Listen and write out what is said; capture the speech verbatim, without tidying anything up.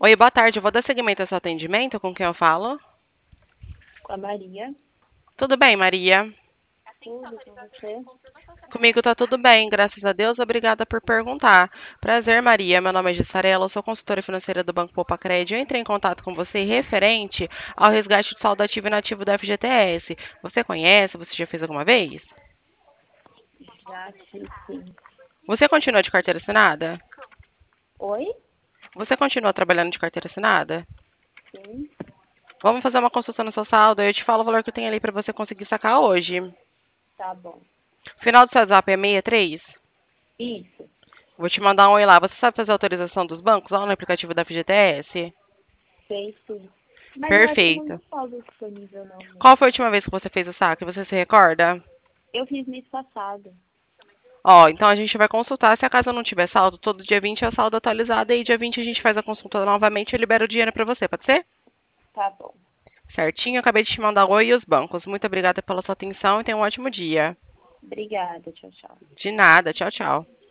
Oi, boa tarde. Eu vou dar seguimento ao seu atendimento. Com quem eu falo? Com a Maria. Tudo bem, Maria? Tudo com você? Comigo tá tudo bem, graças a Deus. Obrigada por perguntar. Prazer, Maria. Meu nome é Gissarela, eu sou consultora financeira do Banco Poupa Crédito. Eu entrei em contato com você referente ao resgate de saldo ativo e inativo do F G T S. Você conhece? Você já fez alguma vez? Já fiz sim. Você continua de carteira assinada? Oi? Você continua trabalhando de carteira assinada? Sim, Vamos fazer uma consulta no seu saldo. Eu te falo o valor que eu tenho ali para você conseguir sacar hoje. tá bom. Final do seu WhatsApp é sessenta e três? Isso, Vou te mandar um oi lá. Você sabe fazer a autorização dos bancos lá no aplicativo da F G T S? sei sim. Mas eu acho que não Perfeito. tem saldo disponível não, né? Qual foi a última vez que você fez o saque? Você se recorda? Eu fiz mês passado. Ó, então a gente vai consultar. Se a casa não tiver saldo, todo dia vinte é o saldo atualizado. E dia vinte a gente faz a consulta novamente e eu libero o dinheiro para você, pode ser? Tá bom. Certinho, acabei de te mandar oi e os bancos. Muito obrigada pela sua atenção e tenha um ótimo dia. Obrigada, tchau, tchau. De nada, tchau, tchau.